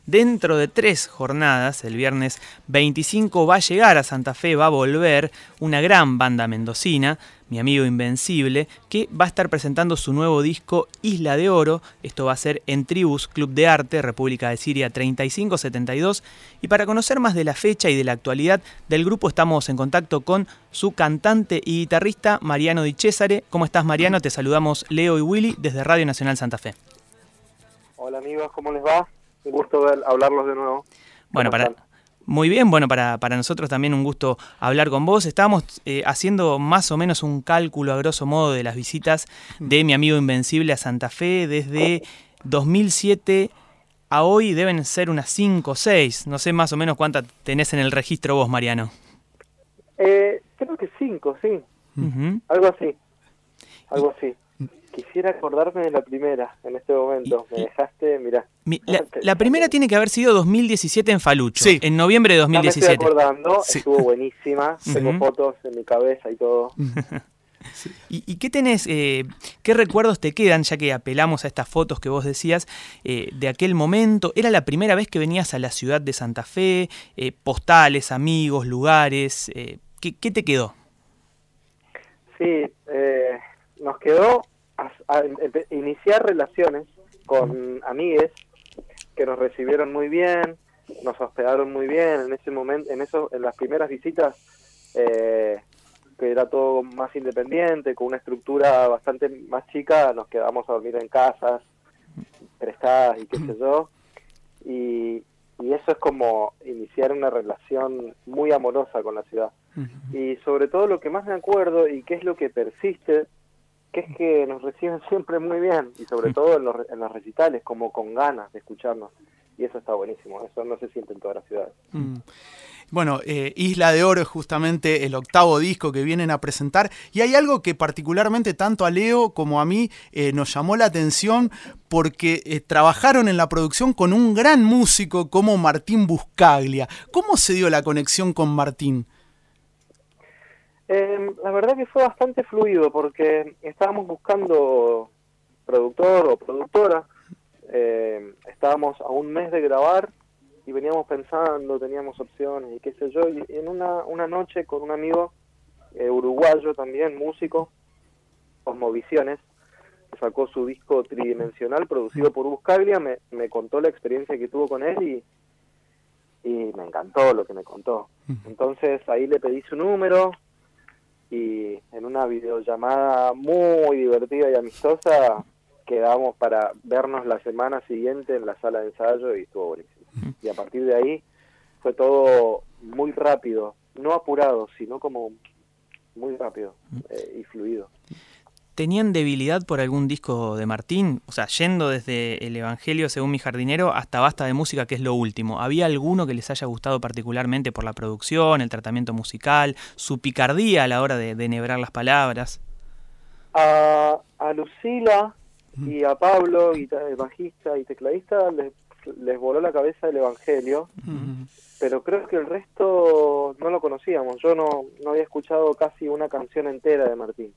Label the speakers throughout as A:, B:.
A: dentro de 3 jornadas, el viernes 25, va a llegar a Santa Fe, va a volver una gran banda mendocina, Mi Amigo Invencible, que va a estar presentando su nuevo disco Isla de Oro. Esto va a ser en Tribus Club de Arte, República de Siria 3572. Y para conocer más de la fecha y de la actualidad del grupo, estamos en contacto con su cantante y guitarrista Mariano Di Cesare. ¿Cómo estás, Mariano? Te saludamos Leo y Willy desde Radio Nacional Santa Fe.
B: Hola amigos, ¿cómo les va? Un gusto hablarlos de nuevo.
A: Bueno, muy bien, bueno, para nosotros también un gusto hablar con vos. Estábamos haciendo más o menos un cálculo a grosso modo de las visitas de Mi Amigo Invencible a Santa Fe desde 2007 a hoy. Deben ser unas 5 o 6. No sé más o menos cuántas tenés en el registro vos, Mariano.
B: Creo que 5, sí.
A: Uh-huh.
B: Algo así. Quisiera acordarme de la primera en este momento. Me dejaste, mirá.
A: La primera tiene que haber sido 2017 en Falucho,
C: sí.
A: En noviembre de 2017.
B: Me estoy acordando,
C: sí.
B: Estuvo buenísima. Tengo fotos en mi cabeza y todo.
A: Sí. ¿Y qué tenés, qué recuerdos te quedan, ya que apelamos a estas fotos que vos decías, de aquel momento? ¿Era la primera vez que venías a la ciudad de Santa Fe? Postales, amigos, lugares, ¿qué te quedó?
B: Sí, nos quedó iniciar relaciones con amigues que nos recibieron muy bien, nos hospedaron muy bien en ese momento, en las primeras visitas, que era todo más independiente, con una estructura bastante más chica. Nos quedamos a dormir en casas prestadas y qué sé yo, y eso es como iniciar una relación muy amorosa con la ciudad. Uh-huh. Y sobre todo lo que más me acuerdo y que es lo que persiste, que es que nos reciben siempre muy bien, y sobre todo en los recitales, como con ganas de escucharnos, y eso está buenísimo. Eso no se siente en todas las ciudades.
C: Bueno, Isla de Oro es justamente el 8º disco que vienen a presentar, y hay algo que particularmente tanto a Leo como a mí nos llamó la atención, porque trabajaron en la producción con un gran músico como Martín Buscaglia. ¿Cómo se dio la conexión con Martín?
B: La verdad que fue bastante fluido, porque estábamos buscando productor o productora, estábamos a un mes de grabar y veníamos pensando, teníamos opciones y qué sé yo, y en una noche con un amigo uruguayo también, músico, Cosmovisiones, sacó su disco tridimensional producido por Buscaglia. Me contó la experiencia que tuvo con él y me encantó lo que me contó. Entonces ahí le pedí su número, y en una videollamada muy divertida y amistosa quedamos para vernos la semana siguiente en la sala de ensayo, y estuvo buenísimo. Y a partir de ahí fue todo muy rápido, no apurado, sino como muy rápido y fluido.
A: ¿Tenían debilidad por algún disco de Martín? O sea, yendo desde El Evangelio según mi jardinero hasta Basta de Música, que es lo último. ¿Había alguno que les haya gustado particularmente por la producción, el tratamiento musical, su picardía a la hora de enhebrar las palabras?
B: A Lucila y a Pablo, bajista y tecladista, les voló la cabeza El Evangelio, pero creo que el resto no lo conocíamos. Yo no había escuchado casi una canción entera de Martín.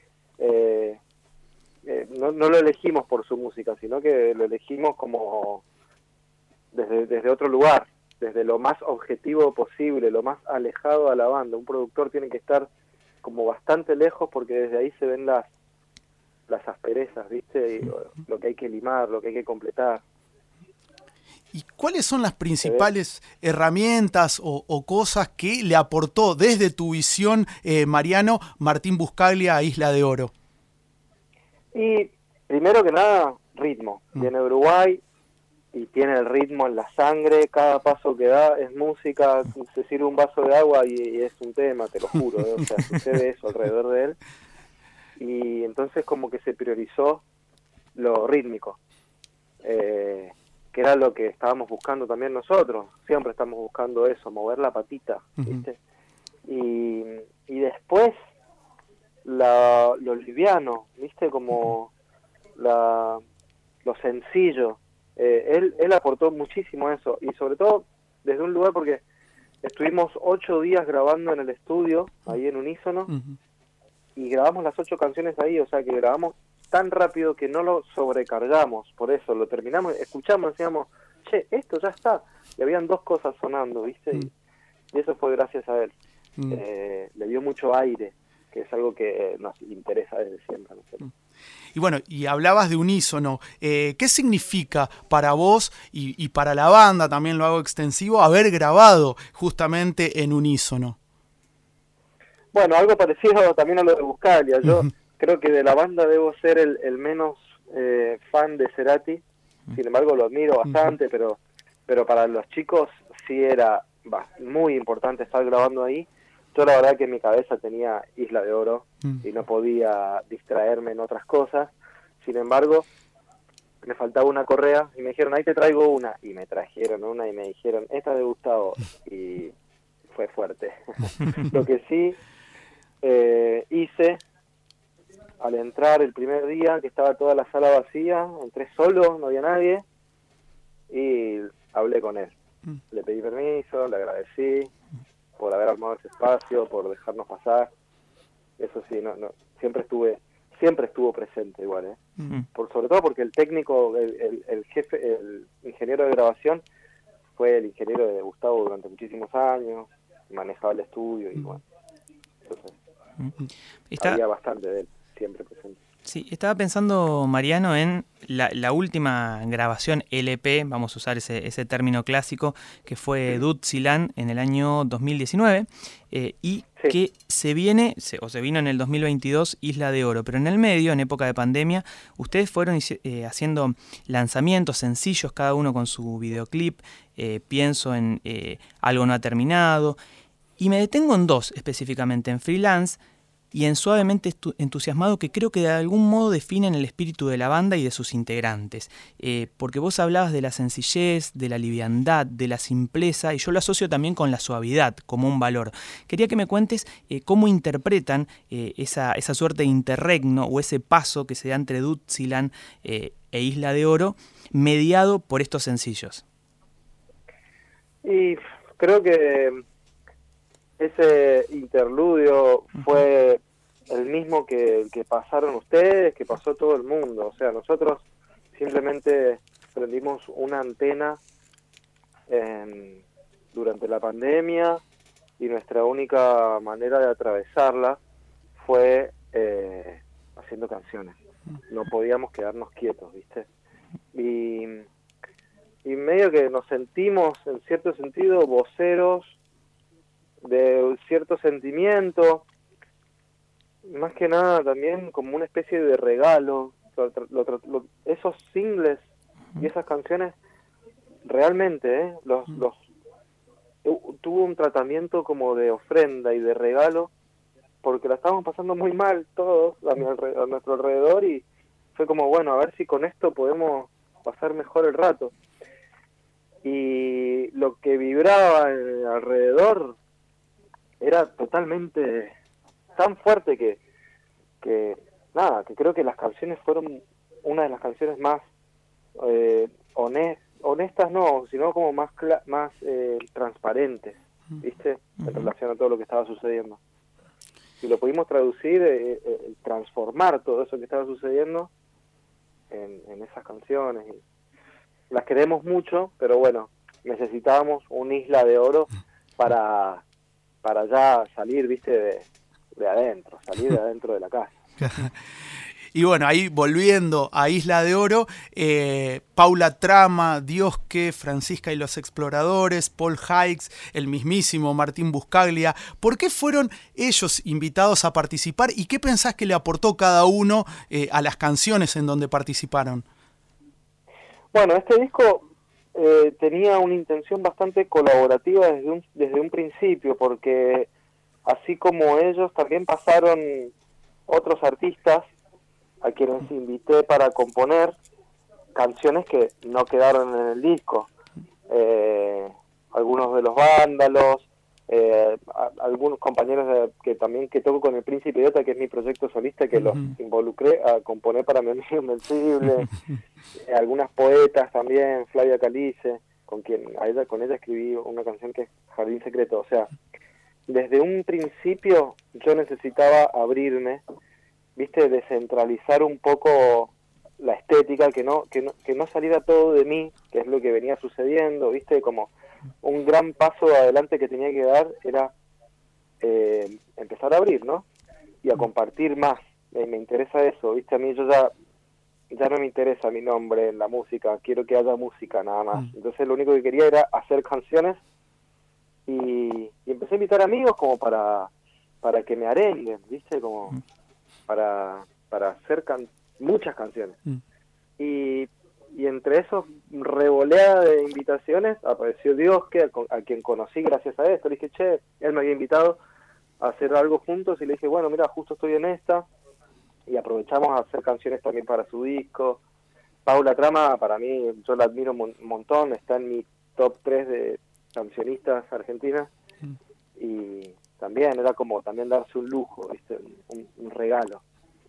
B: No lo elegimos por su música, sino que lo elegimos como desde otro lugar, desde lo más objetivo posible, lo más alejado a la banda. Un productor tiene que estar como bastante lejos, porque desde ahí se ven las asperezas, ¿viste? Y lo que hay que limar, lo que hay que completar.
C: ¿Y cuáles son las principales herramientas o cosas que le aportó desde tu visión, Mariano, Martín Buscaglia a Isla de Oro?
B: Y primero que nada, ritmo. Viene de Uruguay y tiene el ritmo en la sangre. Cada paso que da es música. Se sirve un vaso de agua y es un tema, te lo juro. O sea, sucede eso alrededor de él. Y entonces como que se priorizó lo rítmico, que era lo que estábamos buscando también nosotros. Siempre estamos buscando eso, mover la patita, ¿viste? Y después lo liviano, ¿viste? Como lo sencillo. Él aportó muchísimo eso, y sobre todo desde un lugar, porque estuvimos 8 días grabando en el estudio, ahí en Unísono, y grabamos las 8 canciones ahí. O sea que grabamos tan rápido que no lo sobrecargamos, por eso lo terminamos, escuchamos, decíamos, che, esto ya está. Y habían 2 cosas sonando, ¿viste? Y eso fue gracias a él. Le dio mucho aire, que es algo que nos interesa desde siempre a nosotros.
C: Y bueno, y hablabas de unísono. ¿Qué significa para vos y para la banda, también lo hago extensivo, haber grabado justamente en unísono?
B: Bueno, algo parecido también a lo de Buscaglia. Yo creo que de la banda debo ser el menos fan de Cerati. Sin embargo, lo admiro bastante, pero para los chicos sí era muy importante estar grabando ahí. Yo la verdad que en mi cabeza tenía Isla de Oro y no podía distraerme en otras cosas. Sin embargo, me faltaba una correa y me dijeron, ahí te traigo una. Y me trajeron una y me dijeron, esta de Gustavo. Y fue fuerte. Lo que sí hice al entrar el primer día, que estaba toda la sala vacía, entré solo, no había nadie, y hablé con él. Le pedí permiso, le agradecí por haber armado ese espacio, por dejarnos pasar. Eso sí, no siempre estuvo presente igual, sobre todo porque el técnico, el jefe, el ingeniero de grabación fue el ingeniero de Gustavo durante muchísimos años, manejaba el estudio y bueno, entonces había bastante de él siempre presente.
A: Sí, estaba pensando, Mariano, en la última grabación LP, vamos a usar ese término clásico, que fue Dutziland en el año 2019, y que se vino en el 2022 Isla de Oro, pero en el medio, en época de pandemia, ustedes fueron haciendo lanzamientos sencillos, cada uno con su videoclip, pienso en Algo no ha terminado, y me detengo en 2 específicamente, en Freelance y en Suavemente entusiasmado, que creo que de algún modo definen el espíritu de la banda y de sus integrantes. Porque vos hablabas de la sencillez, de la liviandad, de la simpleza, y yo lo asocio también con la suavidad como un valor. Quería que me cuentes cómo interpretan esa suerte de interregno o ese paso que se da entre Dutziland e Isla de Oro, mediado por estos sencillos.
B: Y creo que ese interludio fue el mismo que pasaron ustedes, que pasó todo el mundo. O sea, nosotros simplemente prendimos una antena durante la pandemia y nuestra única manera de atravesarla fue haciendo canciones. No podíamos quedarnos quietos, ¿viste? Y medio que nos sentimos, en cierto sentido, voceros de cierto sentimiento, más que nada también como una especie de regalo. Esos singles y esas canciones realmente tuvo un tratamiento como de ofrenda y de regalo, porque la estábamos pasando muy mal todos a nuestro alrededor, y fue como, bueno, a ver si con esto podemos pasar mejor el rato. Y lo que vibraba alrededor era totalmente tan fuerte que creo que las canciones fueron una de las canciones más honestas, no, sino como más transparentes, ¿viste? En relación a todo lo que estaba sucediendo. Y lo pudimos traducir, transformar todo eso que estaba sucediendo en esas canciones. Y las queremos mucho, pero bueno, necesitábamos una Isla de Oro para ya salir, ¿viste? De adentro, salir de adentro de la casa.
C: Y bueno, ahí volviendo a Isla de Oro, Paula Trama, Diosque, Francisca y los Exploradores, Paul Hikes, el mismísimo Martín Buscaglia. ¿Por qué fueron ellos invitados a participar y qué pensás que le aportó cada uno a las canciones en donde participaron?
B: Bueno, este disco tenía una intención bastante colaborativa desde un principio, porque así como ellos también pasaron otros artistas a quienes invité para componer canciones que no quedaron en el disco. Algunos de los Vándalos, algunos compañeros que toco con el Príncipe Idiota, que es mi proyecto solista, que los involucré a componer para Mi Amigo Invencible. Algunas poetas también, Flavia Calice, con ella escribí una canción que es Jardín Secreto. O sea, desde un principio yo necesitaba abrirme, ¿viste? Descentralizar un poco la estética, que no saliera todo de mí, que es lo que venía sucediendo, ¿viste? Como un gran paso adelante que tenía que dar era empezar a abrir, ¿no? Y a compartir más. Me interesa eso, ¿viste? A mí ya no me interesa mi nombre en la música, quiero que haya música nada más. Entonces lo único que quería era hacer canciones y empecé a invitar amigos como para que me arenguen, ¿viste? Como para hacer muchas canciones. Y entre esos revoleada de invitaciones apareció Dios, a quien conocí gracias a esto. Le dije, che, él me había invitado a hacer algo juntos y le dije, bueno, mira, justo estoy en esta. Y aprovechamos a hacer canciones también para su disco. Paula Trama, para mí, yo la admiro un montón, está en mi top 3 de cancionistas argentinas. Y también era como también darse un lujo, ¿viste? Un regalo.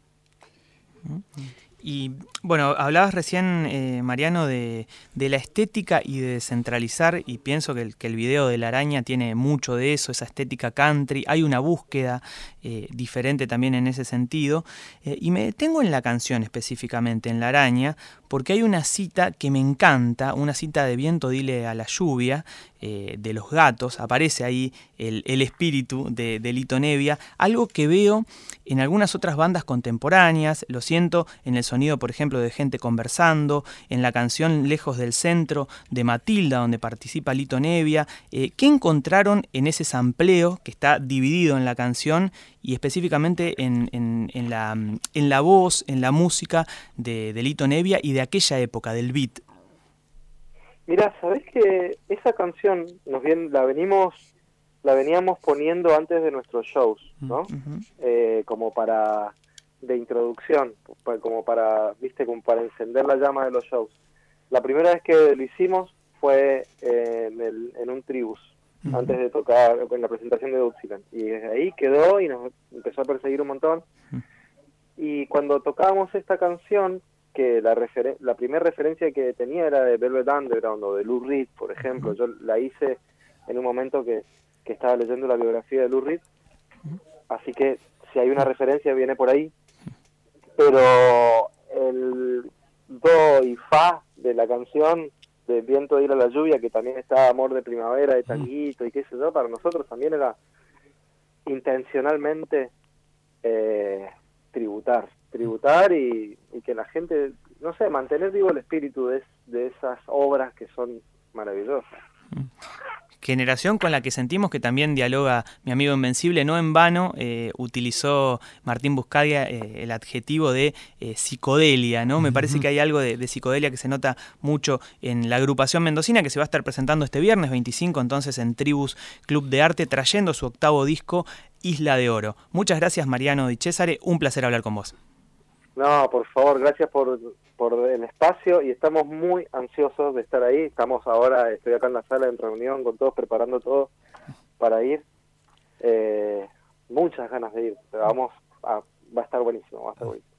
A: Y bueno, hablabas recién, Mariano, de la estética y de descentralizar, y pienso que el video de La Araña tiene mucho de eso, esa estética country. Hay una búsqueda diferente también en ese sentido, y me detengo en la canción específicamente, en La Araña, porque hay una cita que me encanta, una cita de Viento dile a la lluvia, de Los Gatos. Aparece ahí el espíritu de Lito Nebbia, algo que veo en algunas otras bandas contemporáneas, lo siento en el sonido, por ejemplo, de Gente Conversando, en la canción Lejos del Centro de Matilda, donde participa Lito Nebbia. ¿Qué encontraron en ese sampleo que está dividido en la canción y específicamente en la voz, en la música de Lito Nebbia y de aquella época, del beat?
B: Mira, ¿sabés que esa canción la veníamos poniendo antes de nuestros shows, ¿no? Como de introducción, como para, ¿viste? Como para encender la llama de los shows. La primera vez que lo hicimos fue en un Tribus, antes de tocar, en la presentación de Duxiland. Y desde ahí quedó y nos empezó a perseguir un montón. Y cuando tocábamos esta canción, que la primera referencia que tenía era de Velvet Underground o de Lou Reed, por ejemplo. Yo la hice en un momento que estaba leyendo la biografía de Lou Reed, así que si hay una referencia viene por ahí. Pero el do y fa de la canción de Viento de ir a la lluvia, que también está Amor de Primavera, de Tanguito y qué sé yo, para nosotros también era intencionalmente tributar y que la gente, no sé, mantener vivo el espíritu de esas obras que son maravillosas.
A: Generación con la que sentimos que también dialoga mi amigo Invencible. No en vano utilizó Martín Buscalia el adjetivo de psicodelia, ¿no? Me parece que hay algo de psicodelia que se nota mucho en la agrupación mendocina, que se va a estar presentando este viernes 25, entonces en Tribus Club de Arte, trayendo su octavo disco, Isla de Oro. Muchas gracias, Mariano Di Cesare, un placer hablar con vos.
B: No, por favor, gracias por el espacio y estamos muy ansiosos de estar ahí. Estoy acá en la sala en reunión con todos, preparando todo para ir. Muchas ganas de ir, pero va a estar buenísimo,